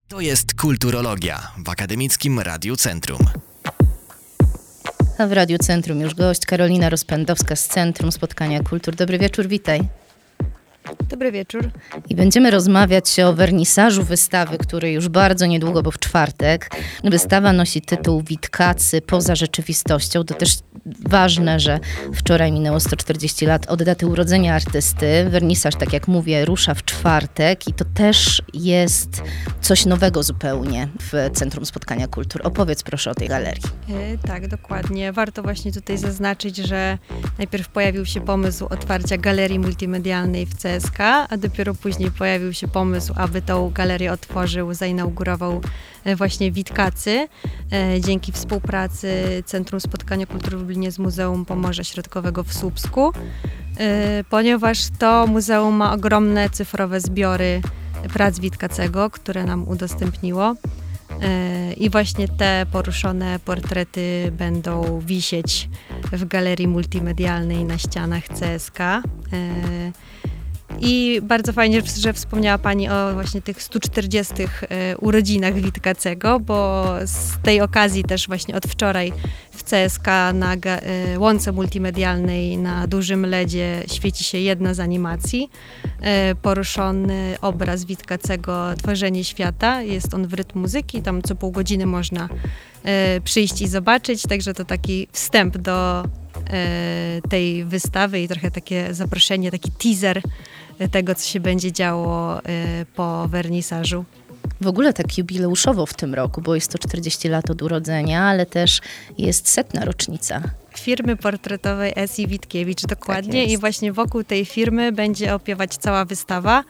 To jest Kulturologia w Akademickim Radiu Centrum. A w Radiu Centrum już gość Karolina Rozpędowska z Centrum Spotkania Kultur. Dobry wieczór, witaj. Dobry wieczór. I będziemy rozmawiać o wernisażu wystawy, który już bardzo niedługo, bo w czwartek. Wystawa nosi tytuł Witkacy poza rzeczywistością. To też ważne, że wczoraj minęło 140 lat od daty urodzenia artysty. Wernisaż, tak jak mówię, rusza w czwartek i to też jest coś nowego zupełnie w Centrum Spotkania Kultur. Opowiedz proszę o tej galerii. Tak, dokładnie. Warto właśnie tutaj zaznaczyć, że najpierw pojawił się pomysł otwarcia galerii multimedialnej w CSK, a dopiero później pojawił się pomysł, aby tą galerię otworzył, zainaugurował właśnie Witkacy dzięki współpracy Centrum Spotkania Kultury w Lublinie z Muzeum Pomorza Środkowego w Słupsku, ponieważ to muzeum ma ogromne cyfrowe zbiory prac Witkacego, które nam udostępniło. I właśnie te poruszone portrety będą wisieć w galerii multimedialnej na ścianach CSK. I bardzo fajnie, że wspomniała Pani o właśnie tych 140 urodzinach Witkacego, bo z tej okazji też właśnie od wczoraj w CSK na łące multimedialnej na dużym LEDzie świeci się jedna z animacji. Poruszony obraz Witkacego Tworzenie świata. Jest on w rytm muzyki, tam co pół godziny można przyjść i zobaczyć, także to taki wstęp do tej wystawy i trochę takie zaproszenie, taki teaser tego, co się będzie działo po wernisażu. W ogóle tak jubileuszowo w tym roku, bo jest to 40 lat od urodzenia, ale też jest 100. rocznica. Firmy portretowej S.I. Witkiewicz, dokładnie. Tak i właśnie wokół tej firmy będzie opiewać cała wystawa.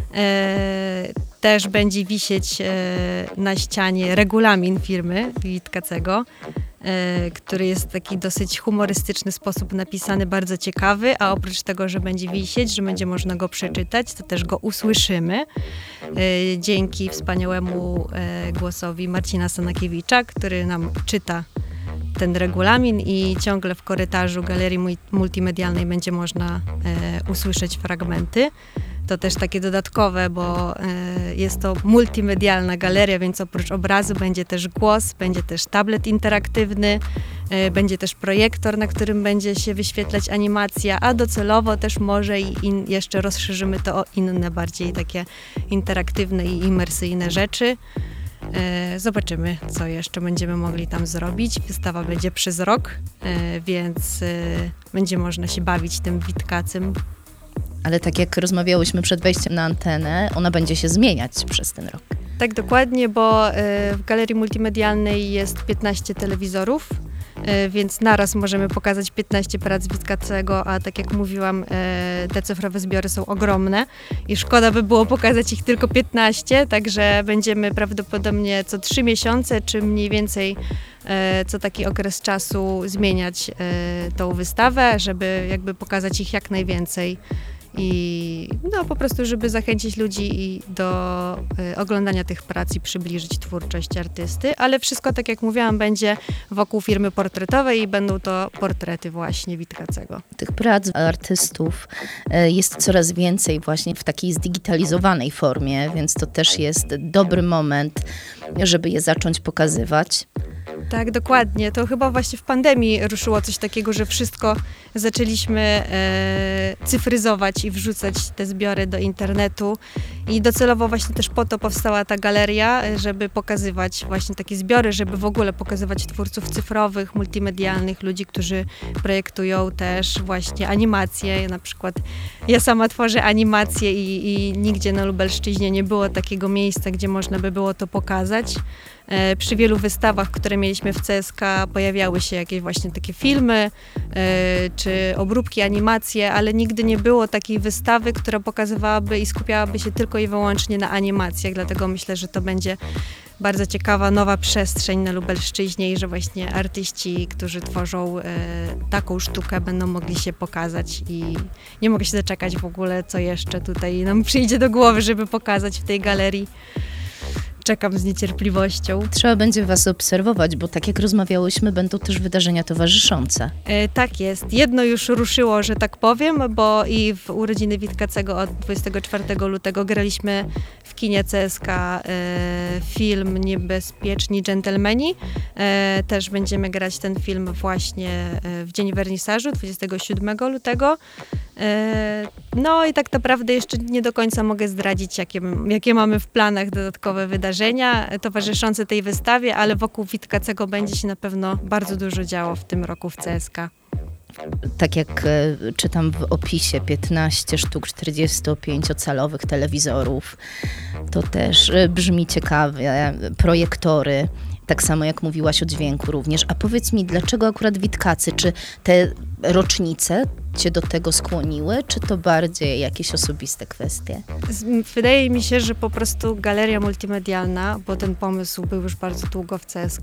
Też będzie wisieć na ścianie regulamin firmy Witkacego, który jest w taki dosyć humorystyczny sposób napisany, bardzo ciekawy, a oprócz tego, że będzie wisieć, że będzie można go przeczytać, to też go usłyszymy dzięki wspaniałemu głosowi Marcina Stanakiewicza, który nam czyta ten regulamin i ciągle w korytarzu galerii multimedialnej będzie można usłyszeć fragmenty. To też takie dodatkowe, bo jest to multimedialna galeria, więc oprócz obrazu będzie też głos, będzie też tablet interaktywny, będzie też projektor, na którym będzie się wyświetlać animacja, a docelowo też może jeszcze rozszerzymy to o inne, bardziej takie interaktywne i imersyjne rzeczy. Zobaczymy, co jeszcze będziemy mogli tam zrobić. Wystawa będzie przez rok, więc będzie można się bawić tym Witkacym. Ale tak jak rozmawiałyśmy przed wejściem na antenę, ona będzie się zmieniać przez ten rok. Tak, dokładnie, bo w galerii multimedialnej jest 15 telewizorów, więc naraz możemy pokazać 15 prac Witkacego, a tak jak mówiłam, te cyfrowe zbiory są ogromne i szkoda by było pokazać ich tylko 15, także będziemy prawdopodobnie co 3 miesiące, czy mniej więcej co taki okres czasu zmieniać tą wystawę, żeby jakby pokazać ich jak najwięcej. I po prostu, żeby zachęcić ludzi do oglądania tych prac i przybliżyć twórczość artysty, ale wszystko, tak jak mówiłam, będzie wokół firmy portretowej i będą to portrety właśnie Witkacego. Tych prac artystów jest coraz więcej właśnie w takiej zdigitalizowanej formie, więc to też jest dobry moment, żeby je zacząć pokazywać. Tak, dokładnie. To chyba właśnie w pandemii ruszyło coś takiego, że wszystko zaczęliśmy cyfryzować i wrzucać te zbiory do internetu i docelowo właśnie też po to powstała ta galeria, żeby pokazywać właśnie takie zbiory, żeby w ogóle pokazywać twórców cyfrowych, multimedialnych, ludzi, którzy projektują też właśnie animacje. Na przykład ja sama tworzę animacje i nigdzie na Lubelszczyźnie nie było takiego miejsca, gdzie można by było to pokazać. Przy wielu wystawach, które mieliśmy w CSK, pojawiały się jakieś właśnie takie filmy czy obróbki, animacje, ale nigdy nie było takiej wystawy, która pokazywałaby i skupiałaby się tylko i wyłącznie na animacjach, dlatego myślę, że to będzie bardzo ciekawa, nowa przestrzeń na Lubelszczyźnie i że właśnie artyści, którzy tworzą taką sztukę, będą mogli się pokazać i nie mogę się doczekać w ogóle, co jeszcze tutaj nam przyjdzie do głowy, żeby pokazać w tej galerii. Czekam z niecierpliwością. Trzeba będzie was obserwować, bo tak jak rozmawiałyśmy, będą też wydarzenia towarzyszące. Tak jest. Jedno już ruszyło, że tak powiem, bo i w urodziny Witkacego od 24 lutego graliśmy w kinie CSK film Niebezpieczni dżentelmeni. Też będziemy grać ten film właśnie w dzień wernisażu, 27 lutego. No i tak naprawdę jeszcze nie do końca mogę zdradzić, jakie mamy w planach dodatkowe wydarzenia towarzyszące tej wystawie, ale wokół Witkacego będzie się na pewno bardzo dużo działo w tym roku w CSK. Tak jak czytam w opisie, 15 sztuk 45-calowych telewizorów. To też brzmi ciekawie. Projektory, tak samo jak mówiłaś o dźwięku również. A powiedz mi, dlaczego akurat Witkacy? Czy te rocznice cię do tego skłoniły, czy to bardziej jakieś osobiste kwestie? Wydaje mi się, że po prostu galeria multimedialna, bo ten pomysł był już bardzo długo w CSK,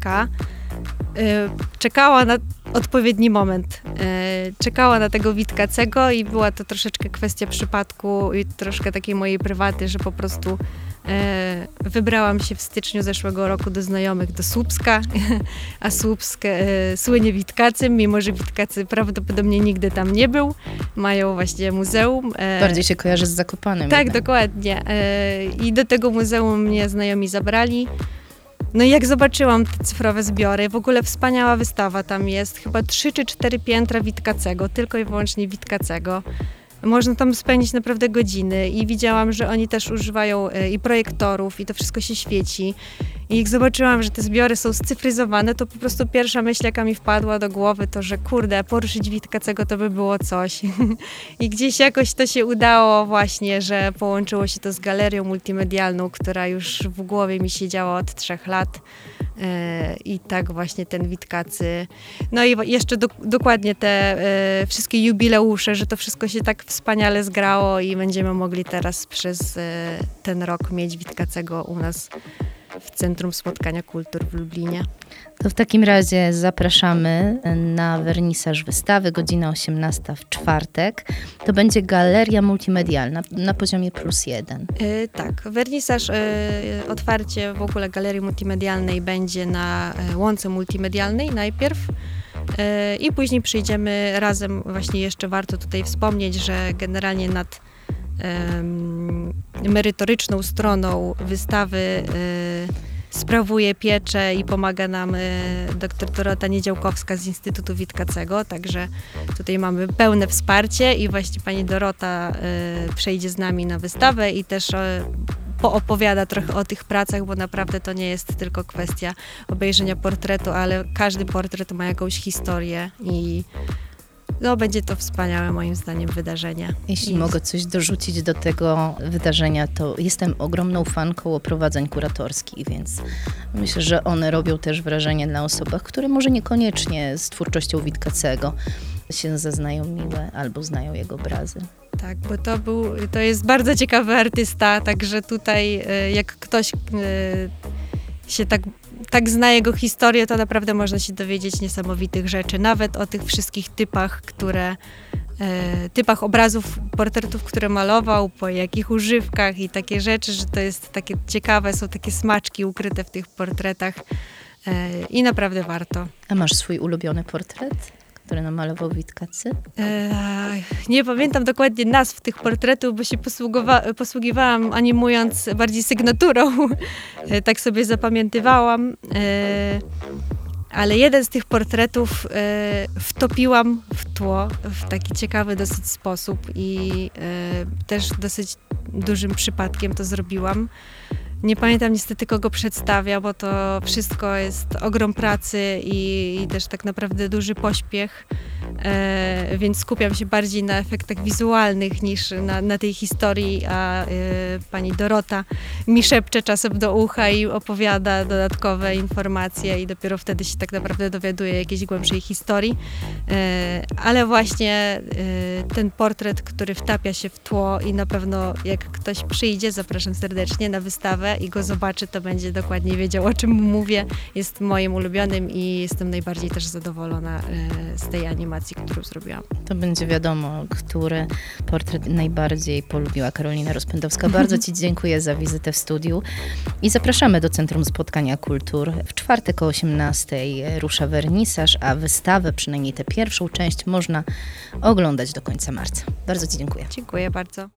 czekała na odpowiedni moment. Czekała na tego Witkacego i była to troszeczkę kwestia przypadku i troszkę takiej mojej prywaty, że po prostu wybrałam się w styczniu zeszłego roku do znajomych do Słupska, a Słupsk słynie Witkacym, mimo że Witkacy prawdopodobnie nigdy tam nie był. Mają właśnie muzeum. Bardziej się kojarzy z Zakopanem. Tak, jednak. dokładnie. I do tego muzeum mnie znajomi zabrali. No i jak zobaczyłam te cyfrowe zbiory, w ogóle wspaniała wystawa tam jest, chyba 3 czy 4 piętra Witkacego, tylko i wyłącznie Witkacego. Można tam spędzić naprawdę godziny i widziałam, że oni też używają i projektorów i to wszystko się świeci. I jak zobaczyłam, że te zbiory są scyfryzowane, to po prostu pierwsza myśl, jaka mi wpadła do głowy, to że kurde, poruszyć Witkacego to by było coś. I gdzieś jakoś to się udało właśnie, że połączyło się to z galerią multimedialną, która już w głowie mi siedziała od 3 lat. I tak właśnie ten Witkacy. No i jeszcze dokładnie te wszystkie jubileusze, że to wszystko się tak wspaniale zgrało i będziemy mogli teraz przez ten rok mieć Witkacego u nas w Centrum Spotkania Kultur w Lublinie. To w takim razie zapraszamy na wernisaż wystawy, godzina 18 w czwartek. To będzie galeria multimedialna na poziomie +1. Tak, wernisaż, otwarcie w ogóle galerii multimedialnej będzie na łące multimedialnej najpierw. I później przyjdziemy razem, właśnie jeszcze warto tutaj wspomnieć, że generalnie nad merytoryczną stroną wystawy sprawuje pieczę i pomaga nam dr Dorota Niedziałkowska z Instytutu Witkacego, także tutaj mamy pełne wsparcie i właśnie pani Dorota przejdzie z nami na wystawę i też poopowiada trochę o tych pracach, bo naprawdę to nie jest tylko kwestia obejrzenia portretu, ale każdy portret ma jakąś historię i no, będzie to wspaniałe moim zdaniem wydarzenie. Jeśli mogę coś dorzucić do tego wydarzenia, to jestem ogromną fanką oprowadzeń kuratorskich, więc myślę, że one robią też wrażenie na osobach, które może niekoniecznie z twórczością Witkacego się zaznajomiły albo znają jego obrazy. Tak, bo to jest bardzo ciekawy artysta, także tutaj jak ktoś się tak zna jego historię, to naprawdę można się dowiedzieć niesamowitych rzeczy, nawet o tych wszystkich typach obrazów, portretów, które malował, po jakich używkach i takie rzeczy, że to jest takie ciekawe, są takie smaczki ukryte w tych portretach i naprawdę warto. A masz swój ulubiony portret, który namalował Witkacy? Nie pamiętam dokładnie nazw tych portretów, bo się posługiwałam animując bardziej sygnaturą. Tak sobie zapamiętywałam. Ale jeden z tych portretów wtopiłam w tło w taki ciekawy dosyć sposób i też dosyć dużym przypadkiem to zrobiłam. Nie pamiętam niestety, kogo przedstawia, bo to wszystko jest ogrom pracy i też tak naprawdę duży pośpiech, więc skupiam się bardziej na efektach wizualnych niż na tej historii, a pani Dorota mi szepcze czasem do ucha i opowiada dodatkowe informacje i dopiero wtedy się tak naprawdę dowiaduję jakiejś głębszej historii. Ale właśnie ten portret, który wtapia się w tło i na pewno jak ktoś przyjdzie, zapraszam serdecznie na wystawę i go zobaczy, to będzie dokładnie wiedział, o czym mówię. Jest moim ulubionym i jestem najbardziej też zadowolona z tej animacji, którą zrobiłam. To będzie wiadomo, który portret najbardziej polubiła Karolina Rozpędowska. Bardzo ci dziękuję za wizytę w studiu i zapraszamy do Centrum Spotkania Kultur. W czwartek o 18:00 rusza wernisaż, a wystawę, przynajmniej tę pierwszą część, można oglądać do końca marca. Bardzo ci dziękuję. Dziękuję bardzo.